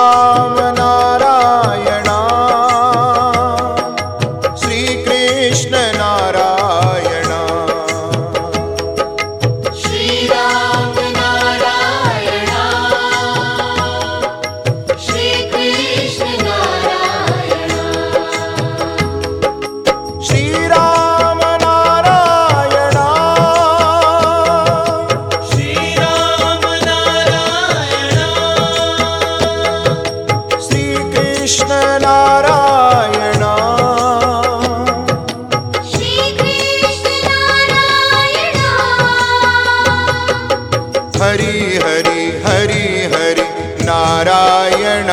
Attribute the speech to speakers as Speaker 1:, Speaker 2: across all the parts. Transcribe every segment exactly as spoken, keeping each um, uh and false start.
Speaker 1: श्रीराम नारायण श्रीकृष्ण नारायण
Speaker 2: श्रीराम नारायण श्रीकृष्ण नारायण
Speaker 1: श्रीराम नारायण
Speaker 2: श्रीराम नारायण
Speaker 1: श्रीकृष्ण नारायण
Speaker 2: श्रीकृष्ण नारायण
Speaker 1: हरि हरि हरि हरि नारायण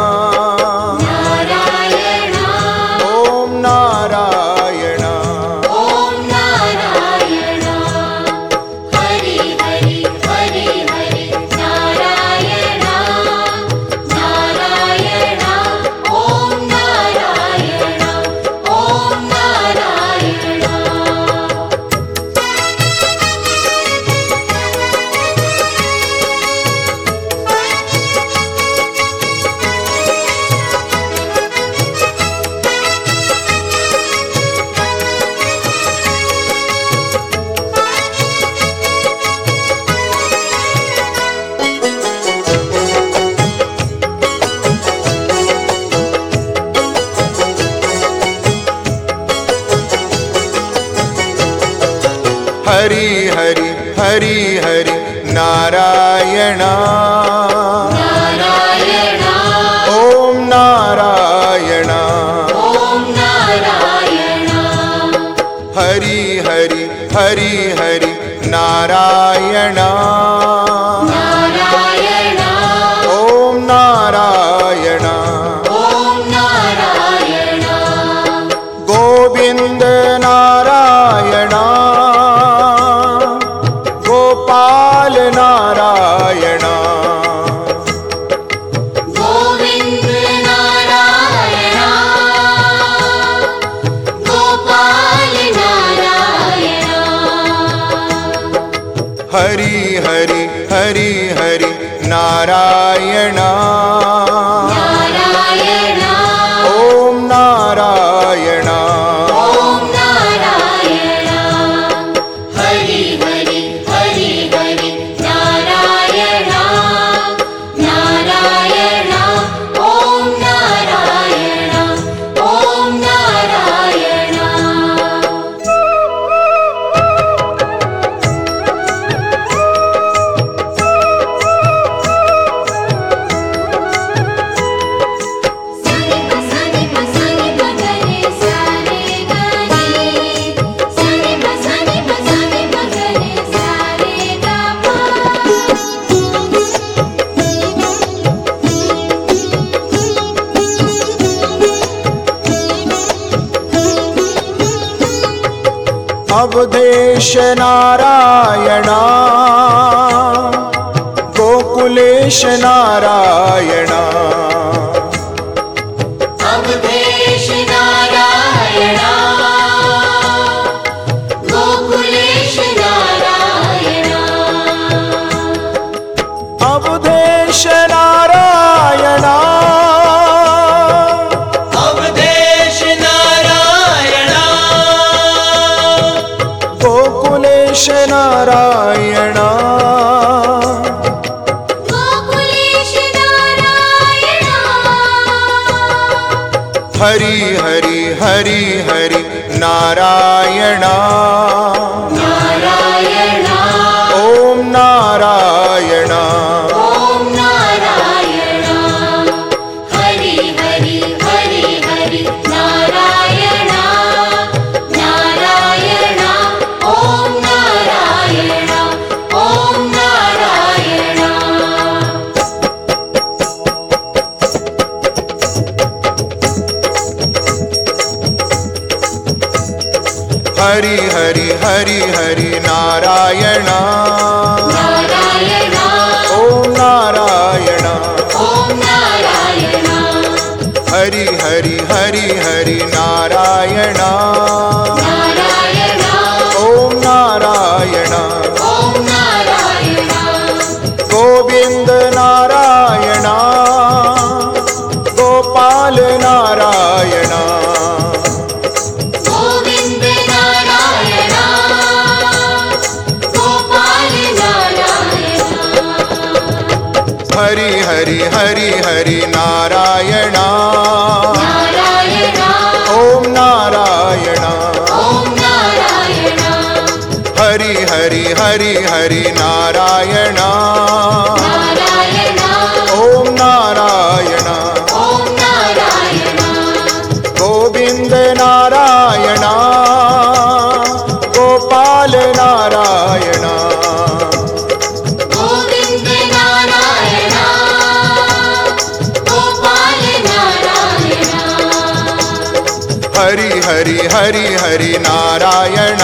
Speaker 2: नारायण
Speaker 1: ओम नारायण
Speaker 2: ॐ नारायण हरि हरि हरि हरि नारायण नारायण ॐ नारायण ॐ नारायण
Speaker 1: हरि हरि हरि हरि नारायण
Speaker 2: नारायण
Speaker 1: ओम नारायण
Speaker 2: ॐ नारायण
Speaker 1: हरि हरि हरि हरि नारायण
Speaker 2: नारायण
Speaker 1: ओम नारायण
Speaker 2: ॐ नारायण
Speaker 1: गोविंद नारायण गोपाल नारायण
Speaker 2: गोविन्द नारायण गोपाल नारायण
Speaker 1: हरि हरि हरि हरि नारायण
Speaker 2: नारायण
Speaker 1: ओम नारायण
Speaker 2: ॐ नारायण हरि हरि हरि हरि नारायण नारायण ॐ नारायण ॐ नारायण सनि प सनि प गरे सारे गरे सनि प सनि प सनि प गरे सारे ग
Speaker 1: अवधेश नारायण गोकुलेश नारायण
Speaker 2: अवधेश नारायण गोकुलेश नारायण
Speaker 1: अवधेश नारायण
Speaker 2: अवधेश नारायण
Speaker 1: गोकुलेश नारायण
Speaker 2: गोकुलेश नारायण
Speaker 1: हरि हरि हरि हरि नारायण
Speaker 2: नारायण
Speaker 1: ओम नारायण
Speaker 2: ॐ नारायण हरि हरि हरि हरि नारायण नारायण ॐ नारायण ॐ नारायण
Speaker 1: हरि हरि हरि हरि नारायण
Speaker 2: नारायण
Speaker 1: ओम नारायण
Speaker 2: ॐ नारायण
Speaker 1: हरि हरि हरि हरि नारायण
Speaker 2: नारायण
Speaker 1: ओम नारायण
Speaker 2: ॐ नारायण
Speaker 1: गोविंद नारायण ಹರಿ ಹರಿ ಹರಿ ಹರಿ ನಾರಾಯಣ
Speaker 2: ನಾರಾಯಣ
Speaker 1: ಓಂ ನಾರಾಯಣ
Speaker 2: ಓಂ ನಾರಾಯಣ
Speaker 1: ಹರಿ ಹರಿ ಹರಿ ಹರಿ ನಾರಾಯಣ
Speaker 2: ನಾರಾಯಣ
Speaker 1: ಓಂ ನಾರಾಯಣ
Speaker 2: ಓಂ ನಾರಾಯಣ
Speaker 1: ಗೋವಿಂದ ನಾರಾಯಣ ಗೋಪಾಲ ನಾರಾಯಣ
Speaker 2: ಗೋವಿಂದ ನಾರಾಯಣ ಗೋಪಾಲ ನಾರಾಯಣ
Speaker 1: ಹರಿ ಹರಿ ಹರಿ ಹರಿ ನಾರಾಯಣ